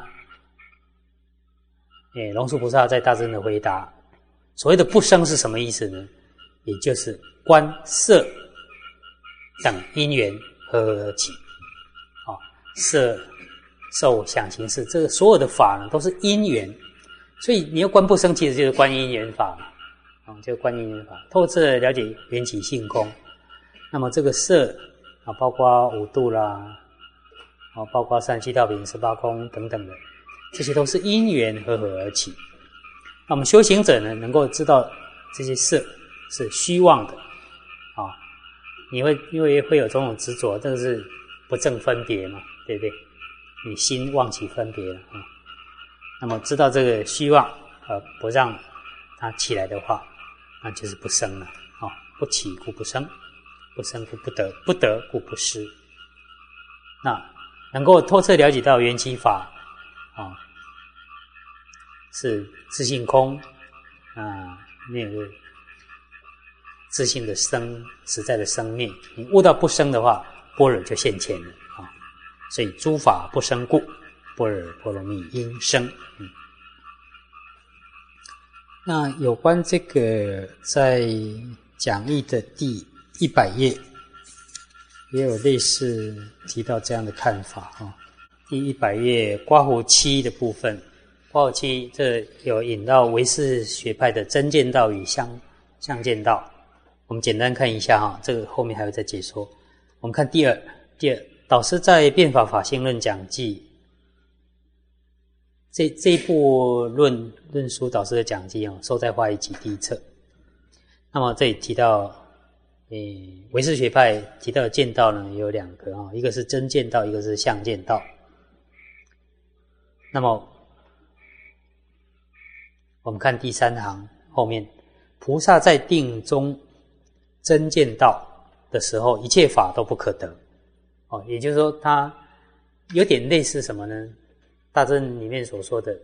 诶，龙树菩萨在大智论的回答，所谓的不生是什么意思呢？也就是观色等因缘合合而起，啊，色、受、想、行、识，这个所有的法呢，都是因缘，所以你要观不生，其实就是观因缘法嘛。啊，就观因缘法，透彻的了解缘起性空。那么这个色啊，包括五度啦，啊，包括三十七道品、十八空等等的，这些都是因缘合合而起。那我们修行者呢，能够知道这些色是虚妄的，啊，你会因为会有种种执着，这个是不正分别嘛，对不对？你心妄起分别了啊。那么知道这个虚妄，呃，不让它起来的话，那就是不生了啊！不起故不生，不生故不得，不得故不失。那能够透彻了解到缘起法啊，是自性空啊，那个自性的生，实在的生灭。你悟到不生的话，般若就现前了啊！所以诸法不生故，般若波罗蜜应生。嗯。那有关这个在讲义的第一百页，也有类似提到这样的看法啊。第一百页刮胡七的部分，刮胡七这有引到唯识学派的真见道与相相见道，我们简单看一下哈，这个后面还会再解说。我们看第二，第二导师在《辩法法性论讲记》。这这一部论论书导师的讲记哦，收在华语集第一册。那么这里提到诶，唯识学派提到的见道呢有两个啊，一个是真见道，一个是相见道。那么我们看第三行后面，菩萨在定中真见道的时候，一切法都不可得。哦，也就是说，它有点类似什么呢？大正里面所说的，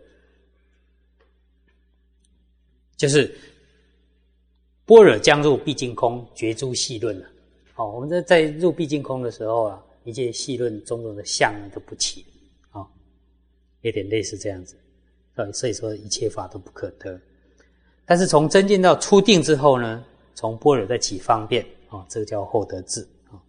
就是般若将入毕竟空，绝诸细论了。哦，我们在在入毕竟空的时候啊，一切细论种种的相都不起。哦，有点类似这样子。所以说一切法都不可得。但是从真见到初定之后呢，从般若再起方便，哦，这个叫后得智。哦，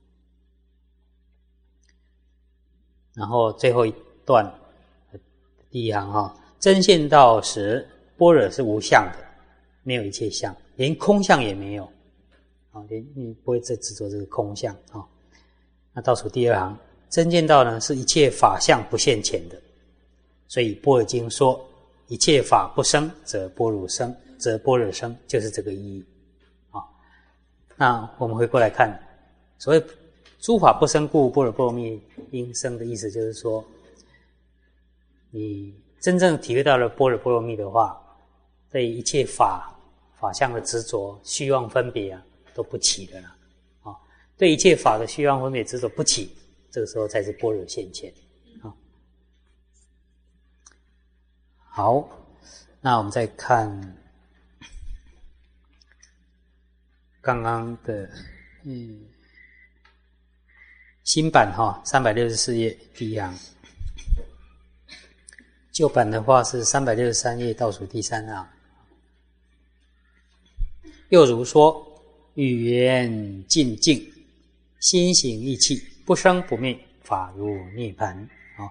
然后最后一段第一行哈、哦，真见到时，般若是无相的，没有一切相，连空相也没有。啊，连你不会再执着这个空相啊、哦。那倒数第二行，真见到呢是一切法相不现前的，所以般若经说一切法不生，则般若生，则般若生，就是这个意义啊、哦。那我们回过来看，所谓诸法不生故，般若波罗蜜应生的意思，就是说，你真正体会到了般若波罗蜜的话，对一切法法相的执着、虚妄分别啊，都不起的了啊、哦。对一切法的虚妄分别执着不起，这个时候才是般若现前啊、哦。好，那我们再看刚刚的嗯新版哈，三百六十四页第一行。旧版的话是三百六十三页倒数第三行。又如说，语言尽净，心行意气，不生不灭，法如涅槃啊。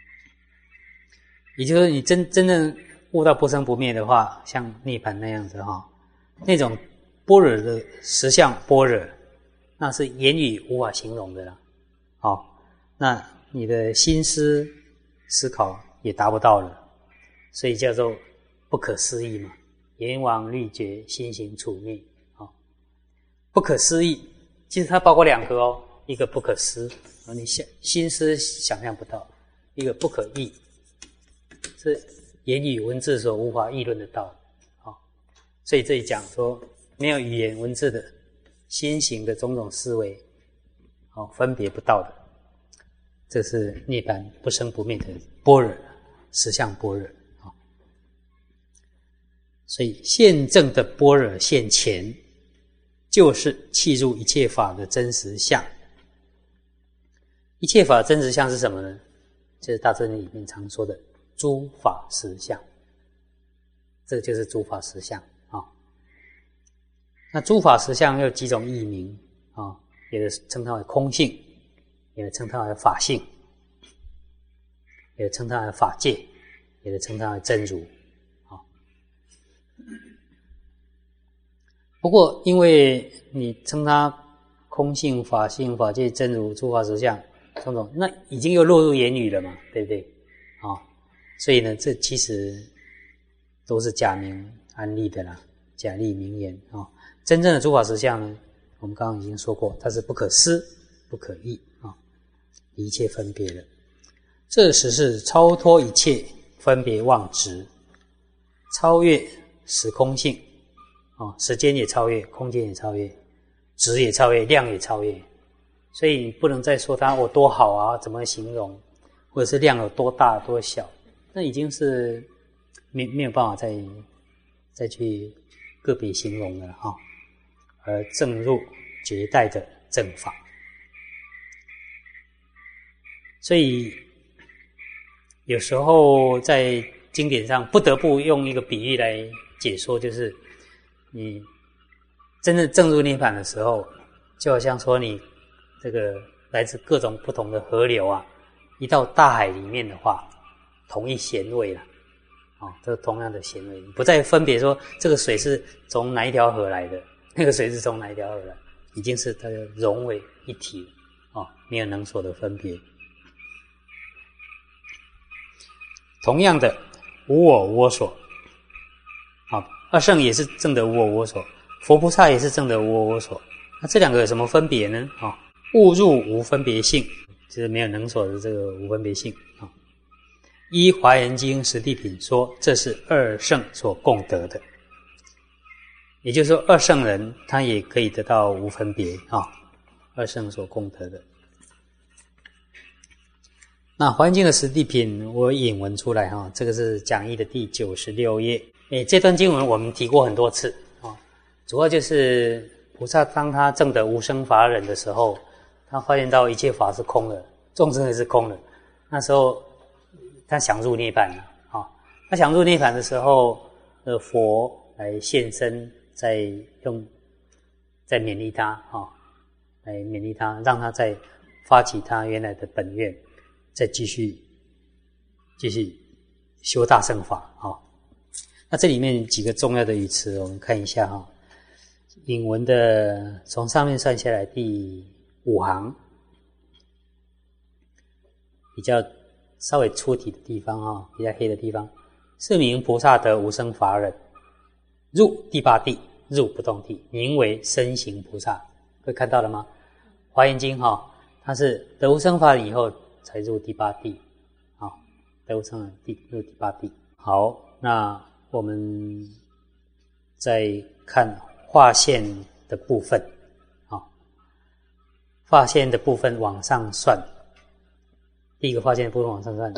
也就是你真真正悟到不生不灭的话，像涅槃那样子哈，那种般若的实相般若，那是言语无法形容的啦。好，那你的心思思考也达不到了，所以叫做不可思议嘛。言往虑觉，心行处灭。好，不可思议，其实它包括两个哦，一个不可思，你想心思想象不到；一个不可议，是言语文字所无法议论得到。好，所以这里讲说，没有语言文字的心行的种种思维，好，分别不到的，这是涅槃不生不灭的般若，实相般若。好，所以现证的般若现前，就是契入一切法的真实相。一切法的真实相是什么呢？就是大乘里面常说的诸法实相，这个就是诸法实相啊。那诸法实相有几种译名啊？有的称它为空性，有的称它为法性，有的称它为法界，有的称它为真如啊。不过，因为你称它空性、法性、法界、真如、诸法实相种种，那已经又落入言语了嘛，对不对？啊、哦，所以呢，这其实都是假名安立的啦，假立名言啊、哦。真正的诸法实相呢，我们刚刚已经说过，它是不可思、不可议啊，离一切分别的。这时是超脱一切分别妄执，超越时空性啊、哦，时间也超越，空间也超越，质也超越，量也超越。所以你不能再说它我多好啊，怎么形容，或者是量有多大多小，那已经是没没有办法再再去个别形容了哈、哦。而正入绝代的正法，所以有时候在经典上不得不用一个比喻来解说，就是你真正正入涅槃的时候，就好像说你这个来自各种不同的河流啊，一到大海里面的话，同一咸味了，哦，这同样的咸味，你不再分别说这个水是从哪一条河来的，那个水是从哪一条河来，已经是它融为一体了，哦，没有能所的分别。同样的，无我无我所，啊，二圣也是证得无我无我所，佛菩萨也是证得无我无我所， 那这两个有什么分别呢？啊，误入无分别性，就是没有能所的这个无分别性啊。依华严经实地品说，这是二圣所共得的，也就是说，二圣人他也可以得到无分别啊，二圣所共得的。那华严经的实地品，我引文出来哈，这个是讲义的第九十六页。诶，这段经文我们提过很多次啊，主要就是菩萨当他证得无生法忍的时候，他发现到一切法是空的，众生也是空的，那时候他想入涅槃了啊。他想入涅槃的时候，呃，佛来现身，在用，在勉励他啊，来勉励他，让他再发起他原来的本愿，再继续继续修大乘法啊。那这里面几个重要的语词，我们看一下哈。引文的从上面算下来第五行，比较稍微粗体的地方哈，比较黑的地方，是名菩萨得无生法忍，入第八地，入不动地，名为身行菩萨。各位看到了吗？华严经哈，它是得无生法忍以后才入第八地，好，得无生法忍入第八地。好，那我们再看划线的部分，好，划线的部分往上算，第一个划线的部分往上算，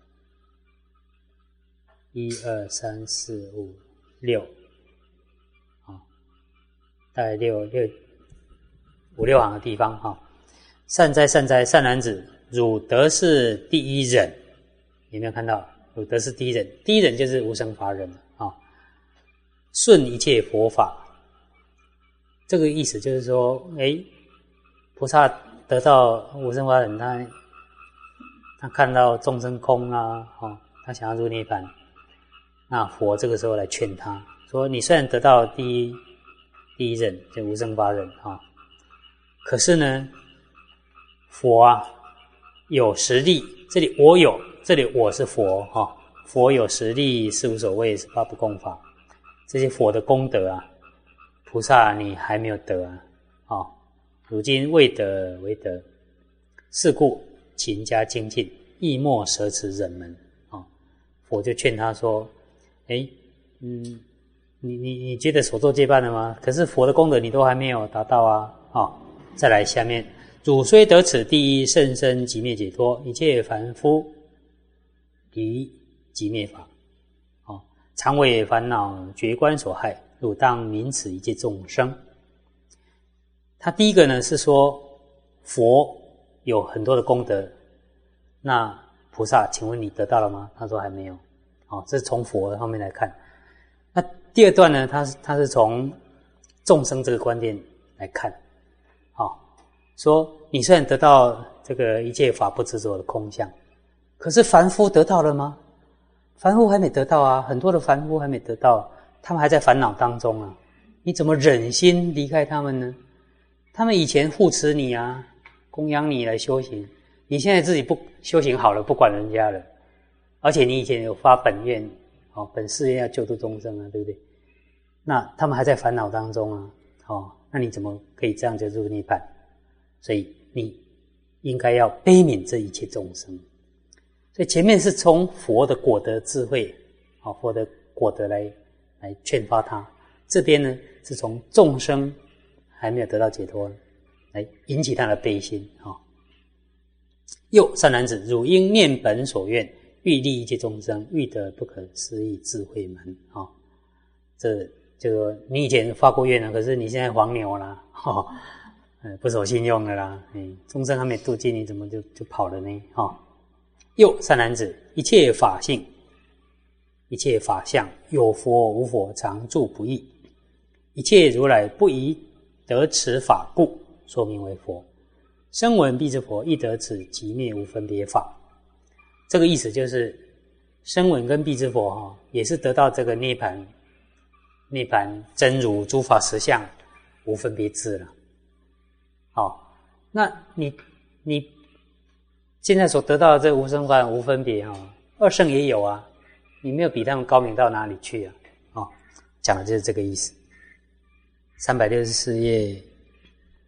一二三四五六，好，大概六六五六行的地方哈。善哉善哉，善男子，汝得是第一忍，有没有看到？汝得是第一忍，第一忍就是无生法忍啊，顺一切佛法。这个意思就是说，诶，菩萨得到无生法忍，他他看到众生空啊，哦，他想要入涅槃，那佛这个时候来劝他说：你虽然得到第一第一忍，就无生法忍啊、哦，可是呢，佛啊有实力，这里我有，这里我是佛哈、哦，佛有实力是无所谓，是八不共法，这些佛的功德啊。菩萨你还没有得啊，哦，如今未得为得，是故勤加精进，亦莫舍此忍门。哦，佛就劝他说：诶，嗯，你你你觉得所作戒办了吗？可是佛的功德你都还没有达到啊，哦，再来下面，汝虽得此第一甚深极灭解脱，一切凡夫离极灭法，哦，常为烦恼觉观所害。汝当明此一切众生。他第一个呢是说佛有很多的功德，那菩萨请问你得到了吗？他说还没有。哦，这是从佛方面来看。那第二段呢，他是他是从众生这个观点来看。哦，说你虽然得到这个一切法不执着的空相，可是凡夫得到了吗？凡夫还没得到啊，很多的凡夫还没得到。他们还在烦恼当中啊，你怎么忍心离开他们呢？他们以前护持你啊，供养你来修行，你现在自己不修行好了，不管人家了，而且你以前有发本愿，哦，本誓愿要救度众生啊，对不对？那他们还在烦恼当中啊，哦，那你怎么可以这样就入涅槃？所以你应该要悲悯这一切众生。所以前面是从佛的果德智慧，哦，佛的果德来。来劝发他，这边呢是从众生还没有得到解脱，来引起他的悲心啊、哦。又善男子，汝应念本所愿，欲利一切众生，欲得不可思议智慧门啊、哦。这就说你以前发过愿了，可是你现在黄牛啦，哈、哦，呃，不守信用的啦，嗯，众生还没度尽，你怎么就就跑了呢？哈、哦。又善男子，一切法性。一切法相有佛无佛，常住不异。一切如来不宜得此法故，说名为佛。声闻辟支佛亦得此极灭无分别法。这个意思就是，声闻跟辟支佛哈、哦，也是得到这个涅槃，涅槃真如诸法实相无分别智了。好、哦，那你你现在所得到的这无生法无分别哈、哦，二圣也有啊。你没有比他们高明到哪里去啊？哦，讲的就是这个意思。三百六十四页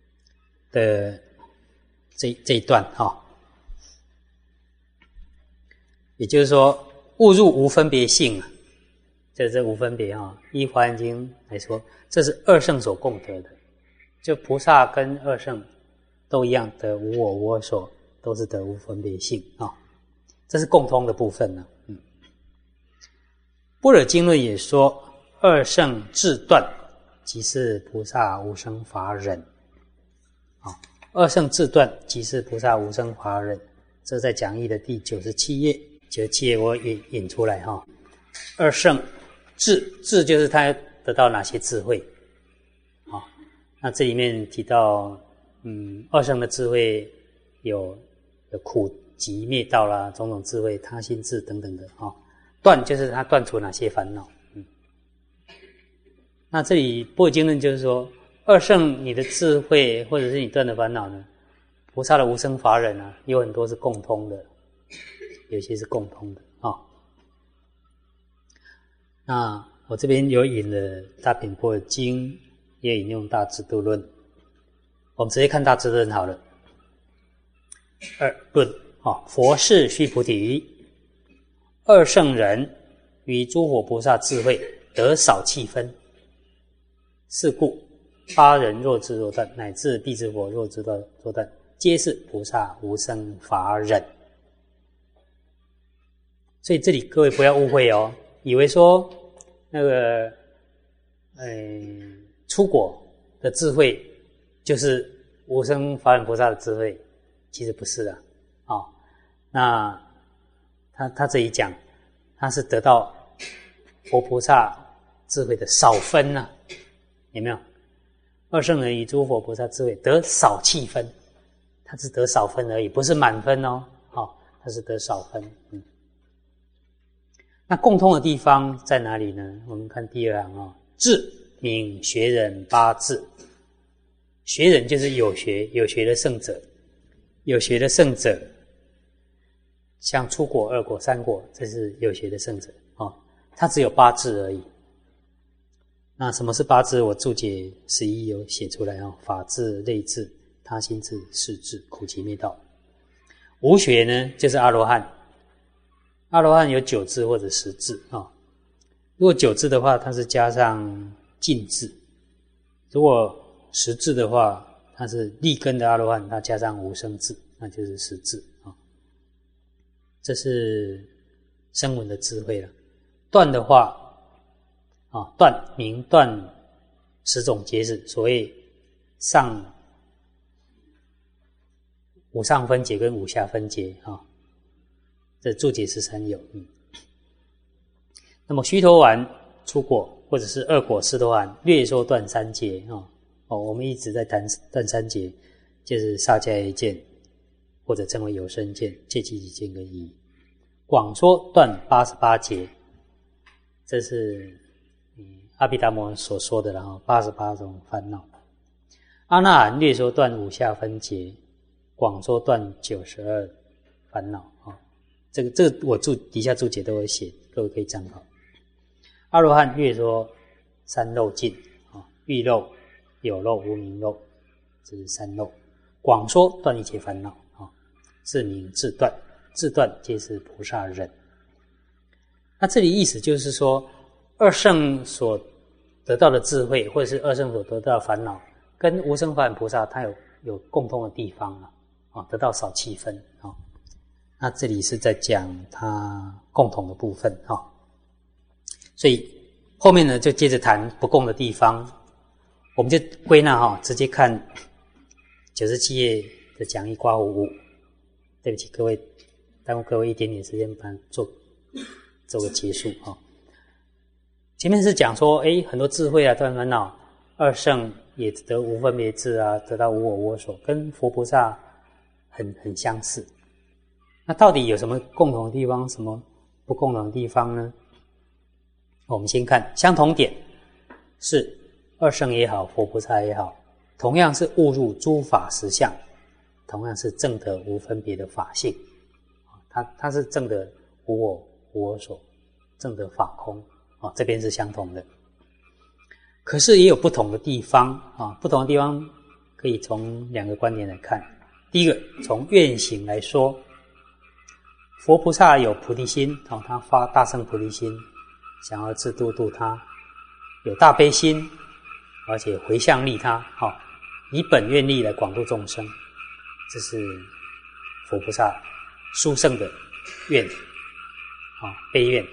的这这一段哈、哦，也就是说误入无分别性啊，这这无分别哈、哦，依华严经来说，这是二圣所共得的，就菩萨跟二圣都一样得无我无我所，都是得无分别性啊、哦，这是共通的部分呢、啊。嗯，般若经论也说，二圣智断，即是菩萨无生法忍。啊、哦，二圣智断，即是菩萨无生法忍。这在讲义的第九十七页，九十七页我引引出来哈、哦。二圣智，智就是他得到哪些智慧？啊、哦，那这里面提到，嗯，二圣的智慧有有苦集灭道啦，种种智慧，他心智等等的啊、哦。断就是他断除哪些烦恼。嗯，那这里般若经论就是说，二圣你的智慧或者是你断的烦恼呢，菩萨的无生法忍啊，有很多是共通的，有些是共通的啊、哦。那我这边有引了大品般若经，也引用大智度论，我们直接看大智度论好了。二论啊、哦，佛是须菩提，二圣人与诸佛菩萨智慧得少气分，是故八人若智若断，乃至地之佛若智若断，皆是菩萨无生法忍。所以这里各位不要误会哦，以为说那个呃出果的智慧就是无生法忍菩萨的智慧，其实不是的啊、哦。那他他这里讲，他是得到佛菩萨智慧的少分呢、啊，有没有？二圣人与诸佛菩萨智慧得少气分，他是得少分而已，不是满分哦。好、哦，他是得少分。嗯，那共通的地方在哪里呢？我们看第二行哦，智名学忍八智，学忍就是有学有学的圣者，有学的圣者，像初果、二果、三果，这是有学的圣者哦，他只有八智而已。那什么是八智？我注解十一有写出来哦，法智、类智、他心智、事智、苦集灭道。无学呢，就是阿罗汉。阿罗汉有九智或者十智啊、哦。如果九智的话，它是加上尽智；如果十智的话，它是立根的阿罗汉，它加上无生智，那就是十智啊、哦。这是声闻的智慧了。断的话。啊，断名断十种结子，所谓上五上分解跟五下分解啊，这注解十三有。嗯，那么须陀洹初果或者是二果斯陀含，略说断三结啊。哦，我们一直在谈断三结，就是萨迦耶见，或者称为有生见、戒集集见跟疑。广说断八十八结，这是。阿毗达摩所说的，然后八十八种烦恼。阿那含略说断五下分结，广说断九十二烦恼啊。这个这个我注底下注解都会写，各位可以参考。阿罗汉略说三漏尽啊，欲漏、有漏、无明漏，这是三漏。广说断一切烦恼啊，自明自断，自断皆是菩萨忍。那这里意思就是说，二圣所得到的智慧，或者是二圣所得到的烦恼，跟无生法忍菩萨他有有共通的地方啊，啊，得到少气分啊。那这里是在讲他共同的部分啊，所以后面呢就接着谈不共的地方，我们就归纳哈，直接看九十七页的讲义括弧五。对不起各位，耽误各位一点点时间，把它做做个结束啊。前面是讲说，诶，很多智慧啊，断烦恼，二圣也得无分别智啊，得到无我无我所，跟佛菩萨很很相似。那到底有什么共同的地方，什么不共同的地方呢？我们先看相同点，是二圣也好，佛菩萨也好，同样是误入诸法实相，同样是证得无分别的法性。他他是证得无我无我所，证得法空。啊，这边是相同的，可是也有不同的地方啊。不同的地方可以从两个观点来看。第一个，从愿行来说，佛菩萨有菩提心，哦，他发大乘菩提心，想要自度度他；有大悲心，而且回向利他，哦，以本愿力来广度众生，这是佛菩萨殊胜的愿，哦，悲愿。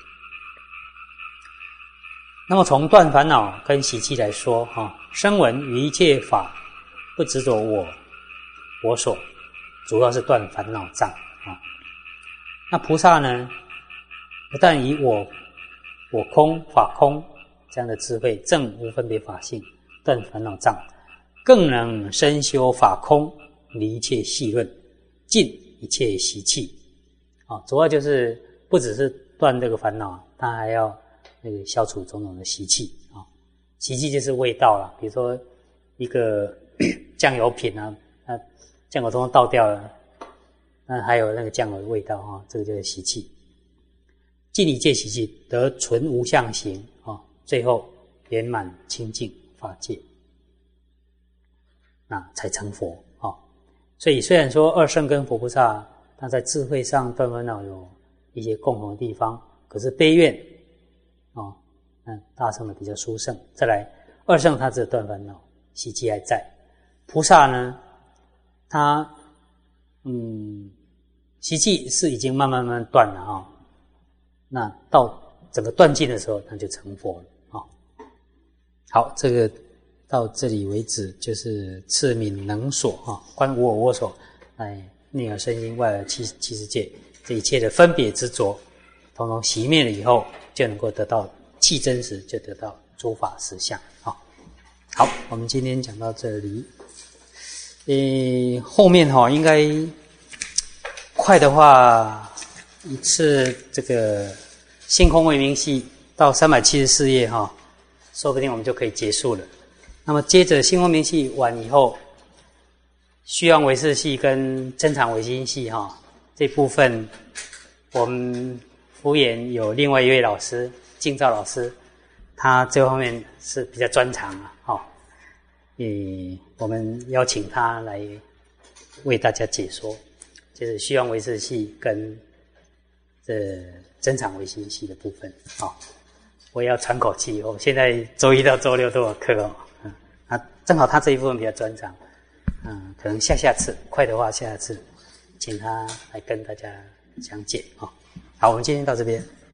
那么从断烦恼跟习气来说，哈、哦，声闻于一切法不执着我我所，主要是断烦恼障啊、哦。那菩萨呢，不但以我我空法空这样的智慧证无分别法性，断烦恼障，更能深修法空，离一切细论，尽一切习气啊、哦。主要就是不只是断这个烦恼，他还要那个消除种种的习气啊、哦。习气就是味道啦，比如说一个酱油品啊，那酱油通通倒掉了，那还有那个酱油的味道啊、哦，这个就是习气。尽一切习气，得纯无相行啊、哦，最后圆满清净法界，那才成佛啊、哦。所以虽然说二圣跟佛菩萨他在智慧上断烦恼有一些共同的地方，可是悲愿啊，嗯，大乘的比较殊胜。再来，二圣他只有断烦恼，习气还在；菩萨呢，他嗯，习气是已经慢慢慢慢断了啊、哦。那到整个断尽的时候，那就成佛了啊、哦。好，这个到这里为止，就是次敏能所啊，观无我我所，来内而身心，外而七七世界，这一切的分别执着，统统熄灭了以后，就能够得到契真实，就得到诸法实相啊、哦。好，我们今天讲到这里，呃，后面哈、哦、应该快的话，一次这个性空唯名系到三百七十四页哈、哦，说不定我们就可以结束了。那么接着性空名系完以后，虚妄唯识系跟真常唯心系哈、哦、这部分，我们福研有另外一位老师净照老师，他这方面是比较专长啊，哈、哦，诶，我们邀请他来为大家解说，就是虚妄唯识系跟这真常唯心系的部分啊、哦。我也要喘口气哦，现在周一到周六都有课哦，嗯，啊，正好他这一部分比较专长，嗯，可能下下次快的话，下下次请他来跟大家讲解啊、哦。好，我们今天到这边。